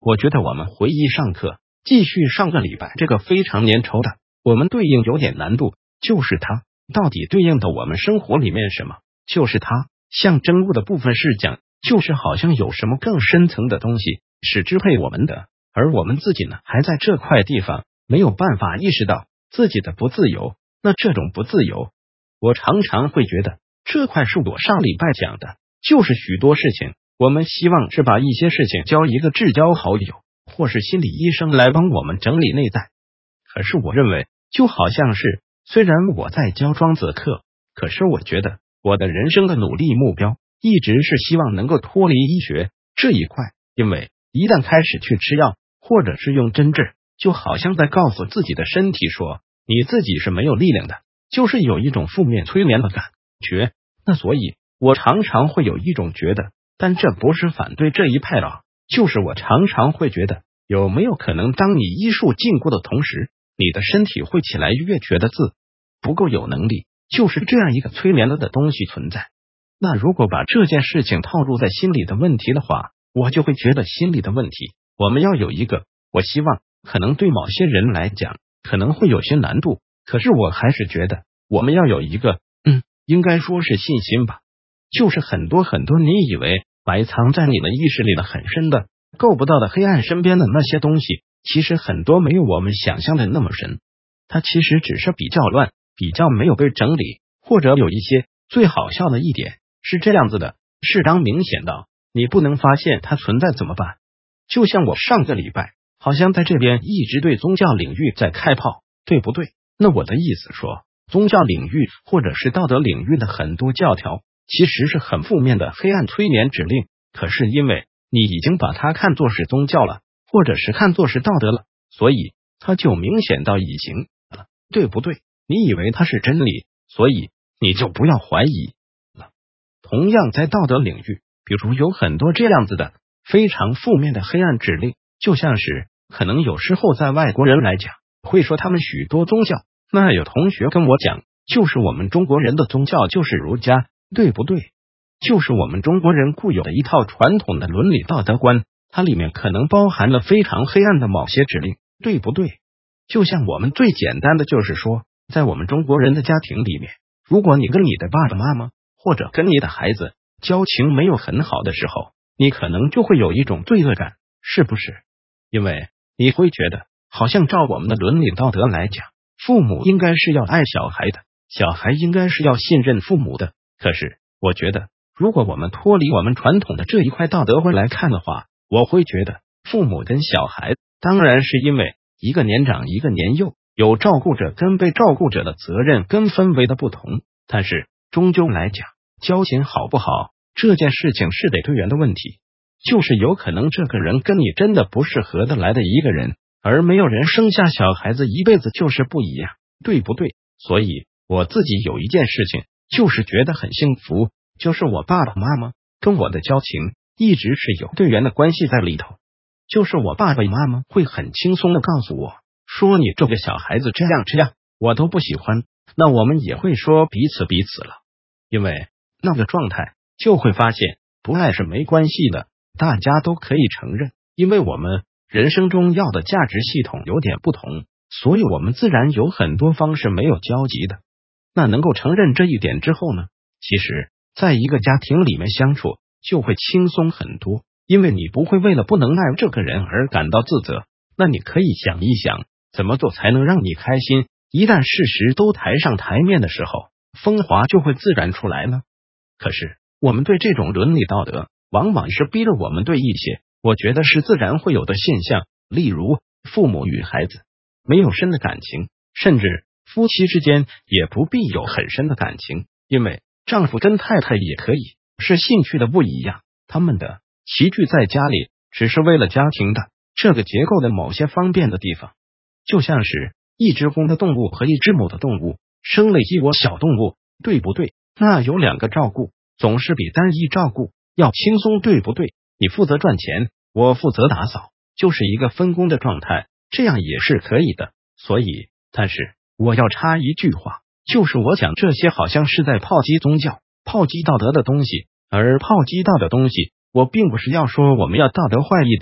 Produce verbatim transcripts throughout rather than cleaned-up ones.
我觉得我们回忆上课，继续上个礼拜这个非常粘稠的，我们对应有点难度，就是它到底对应的我们生活里面什么？就是它象征物的部分是讲，就是好像有什么更深层的东西是支配我们的，而我们自己呢，还在这块地方没有办法意识到自己的不自由。那这种不自由，我常常会觉得这块是我上礼拜讲的，就是许多事情我们希望是把一些事情交一个至交好友或是心理医生来帮我们整理内在。可是我认为就好像是，虽然我在教庄子课，可是我觉得我的人生的努力目标一直是希望能够脱离医学这一块，因为一旦开始去吃药或者是用针治，就好像在告诉自己的身体说你自己是没有力量的，就是有一种负面催眠的感觉。那所以我常常会有一种觉得，但这不是反对这一派了，就是我常常会觉得，有没有可能当你医术禁锢的同时，你的身体会起来越觉得自不够有能力，就是这样一个催眠了的东西存在。那如果把这件事情套入在心理的问题的话，我就会觉得心理的问题我们要有一个，我希望可能对某些人来讲可能会有些难度，可是我还是觉得我们要有一个嗯，应该说是信心吧，就是很多很多你以为埋藏在你的意识里的很深的够不到的黑暗身边的那些东西，其实很多没有我们想象的那么深，它其实只是比较乱，比较没有被整理，或者有一些最好笑的一点是这样子的，是当明显到你不能发现它存在怎么办？就像我上个礼拜好像在这边一直对宗教领域在开炮，对不对？那我的意思说，宗教领域或者是道德领域的很多教条其实是很负面的黑暗催眠指令，可是因为你已经把它看作是宗教了，或者是看作是道德了，所以它就明显到已经了，对不对？你以为它是真理，所以你就不要怀疑了。同样在道德领域，比如有很多这样子的非常负面的黑暗指令，就像是可能有时候在外国人来讲会说他们许多宗教，那有同学跟我讲，就是我们中国人的宗教就是儒家，对不对？就是我们中国人固有的一套传统的伦理道德观，它里面可能包含了非常黑暗的某些指令，对不对？就像我们最简单的就是说，在我们中国人的家庭里面，如果你跟你的爸爸妈妈或者跟你的孩子交情没有很好的时候，你可能就会有一种罪恶感，是不是？因为你会觉得好像照我们的伦理道德来讲，父母应该是要爱小孩的，小孩应该是要信任父母的，可是我觉得如果我们脱离我们传统的这一块道德观来看的话，我会觉得父母跟小孩当然是因为一个年长一个年幼，有照顾者跟被照顾者的责任跟氛围的不同，但是终究来讲，交情好不好这件事情是得对人的问题，就是有可能这个人跟你真的不是合得来的一个人，而没有人生下小孩子一辈子就是不一样，对不对？所以我自己有一件事情就是觉得很幸福，就是我爸爸妈妈跟我的交情一直是有对缘的关系在里头，就是我爸爸妈妈会很轻松的告诉我说你这个小孩子这样这样我都不喜欢，那我们也会说彼此彼此了，因为那个状态就会发现不爱是没关系的，大家都可以承认，因为我们人生中要的价值系统有点不同，所以我们自然有很多方式没有交集的。那能够承认这一点之后呢，其实在一个家庭里面相处就会轻松很多，因为你不会为了不能爱这个人而感到自责，那你可以想一想怎么做才能让你开心，一旦事实都抬上台面的时候，风华就会自然出来了。可是我们对这种伦理道德往往是逼着我们对一些我觉得是自然会有的现象，例如父母与孩子没有深的感情，甚至夫妻之间也不必有很深的感情，因为丈夫跟太太也可以是兴趣的不一样，他们的齐聚在家里只是为了家庭的这个结构的某些方便的地方，就像是一只公的动物和一只母的动物生了一窝小动物，对不对？那有两个照顾总是比单一照顾要轻松，对不对？你负责赚钱，我负责打扫，就是一个分工的状态，这样也是可以的。所以但是我要插一句话，就是我讲这些好像是在炮击宗教炮击道德的东西，而炮击道的东西我并不是要说我们要道德坏一点，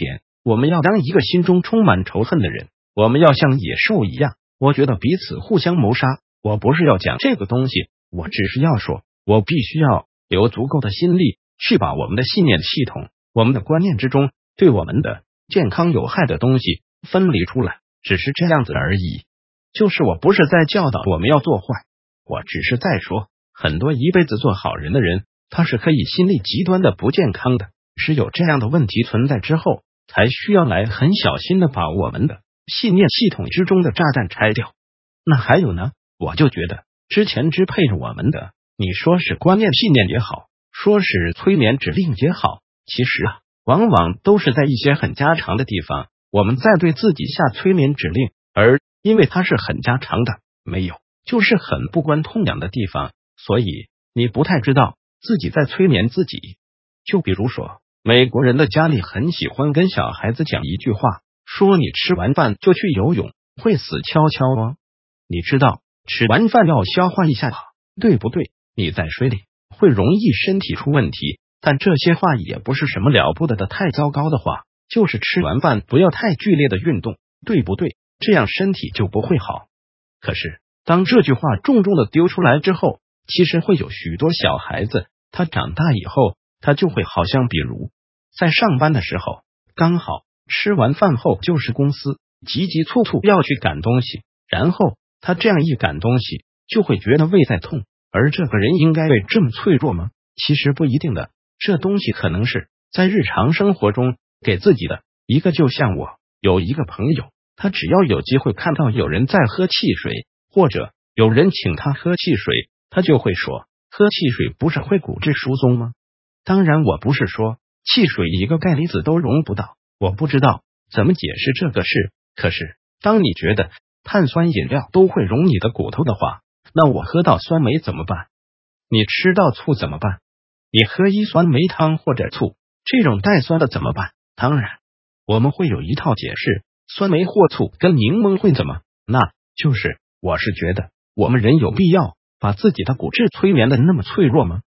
我们要当一个心中充满仇恨的人，我们要像野兽一样。我觉得彼此互相谋杀。我不是要讲这个东西，我只是要说，我必须要有足够的心力去把我们的信念系统、我们的观念之中对我们的健康有害的东西分离出来，只是这样子而已。就是我不是在教导我们要做坏，我只是在说，很多一辈子做好人的人，他是可以心力极端的不健康的，是有这样的问题存在之后，才需要来很小心的把我们的信念系统之中的炸弹拆掉。那还有呢，我就觉得之前支配着我们的，你说是观念信念也好，说是催眠指令也好，其实啊，往往都是在一些很家常的地方，我们在对自己下催眠指令，而因为它是很家常的，没有就是很不关痛痒的地方，所以你不太知道自己在催眠自己。就比如说，美国人的家里很喜欢跟小孩子讲一句话，说你吃完饭就去游泳，会死翘翘哦。你知道吃完饭要消化一下，对不对？你在水里会容易身体出问题，但这些话也不是什么了不得的太糟糕的话，就是吃完饭不要太剧烈的运动，对不对？这样身体就不会好。可是当这句话重重的丢出来之后，其实会有许多小孩子，他长大以后，他就会好像比如在上班的时候，刚好吃完饭后就是公司急急促促要去赶东西，然后他这样一赶东西就会觉得胃在痛，而这个人应该会这么脆弱吗？其实不一定的，这东西可能是在日常生活中给自己的一个，就像我有一个朋友，他只要有机会看到有人在喝汽水，或者有人请他喝汽水，他就会说，喝汽水不是会骨质疏松吗？当然我不是说汽水一个钙离子都溶不到，我不知道怎么解释这个事，可是当你觉得碳酸饮料都会溶你的骨头的话，那我喝到酸梅怎么办？你吃到醋怎么办？你喝一酸梅汤或者醋，这种带酸的怎么办？当然我们会有一套解释，酸梅或醋跟柠檬会怎么？那就是我是觉得我们人有必要把自己的骨质催眠的那么脆弱吗？